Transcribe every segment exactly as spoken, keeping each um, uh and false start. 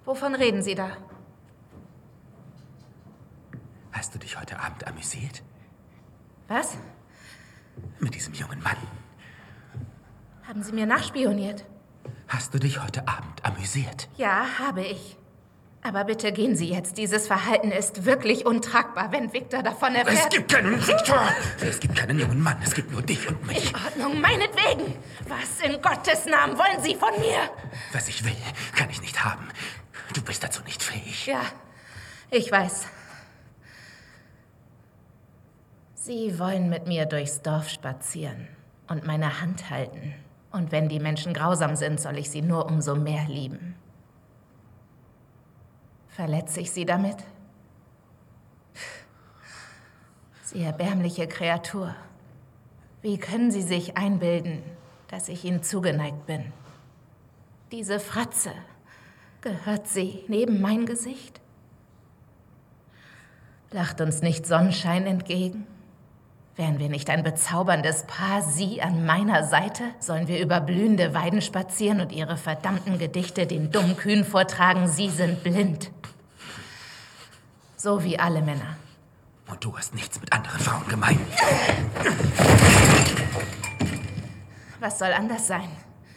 Wovon reden Sie da? Hast du dich heute Abend amüsiert? Was? Mit diesem jungen Mann. Haben Sie mir nachspioniert? Hast du dich heute Abend amüsiert? Ja, habe ich. Aber bitte gehen Sie jetzt. Dieses Verhalten ist wirklich untragbar, wenn Victor davon erfährt. Es gibt keinen Victor! Es gibt keinen jungen Mann. Es gibt nur dich und mich. In Ordnung, meinetwegen. Was in Gottes Namen wollen Sie von mir? Was ich will, kann ich nicht haben. Du bist dazu nicht fähig. Ja, ich weiß. Sie wollen mit mir durchs Dorf spazieren und meine Hand halten. Und wenn die Menschen grausam sind, soll ich sie nur umso mehr lieben. Verletze ich Sie damit? Sie erbärmliche Kreatur. Wie können Sie sich einbilden, dass ich Ihnen zugeneigt bin? Diese Fratze, gehört sie neben mein Gesicht? Lacht uns nicht Sonnenschein entgegen? Wären wir nicht ein bezauberndes Paar, Sie an meiner Seite? Sollen wir über blühende Weiden spazieren und Ihre verdammten Gedichte den dummen Kühen vortragen? Sie sind blind. So wie alle Männer. Und du hast nichts mit anderen Frauen gemein. Was soll anders sein?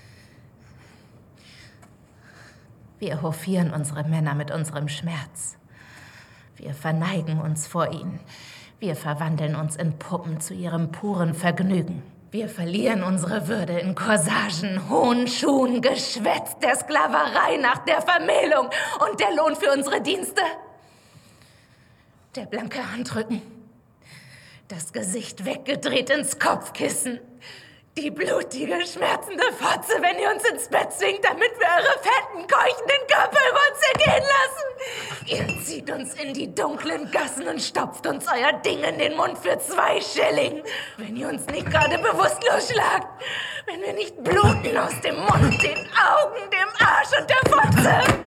Wir hofieren unsere Männer mit unserem Schmerz. Wir verneigen uns vor ihnen. Wir verwandeln uns in Puppen zu ihrem puren Vergnügen. Wir verlieren unsere Würde in Corsagen, hohen Schuhen, Geschwätz der Sklaverei nach der Vermählung und der Lohn für unsere Dienste. Der blanke Handrücken, das Gesicht weggedreht ins Kopfkissen, die blutige, schmerzende Fotze, wenn ihr uns ins Bett zwingt, damit wir eure fetten, keuchenden Körper über uns ergehen lassen. Ihr zieht uns in die dunklen Gassen und stopft uns euer Ding in den Mund für zwei Schilling, wenn ihr uns nicht gerade bewusstlos schlagt, wenn wir nicht bluten aus dem Mund, den Augen, dem Arsch und der Fotze.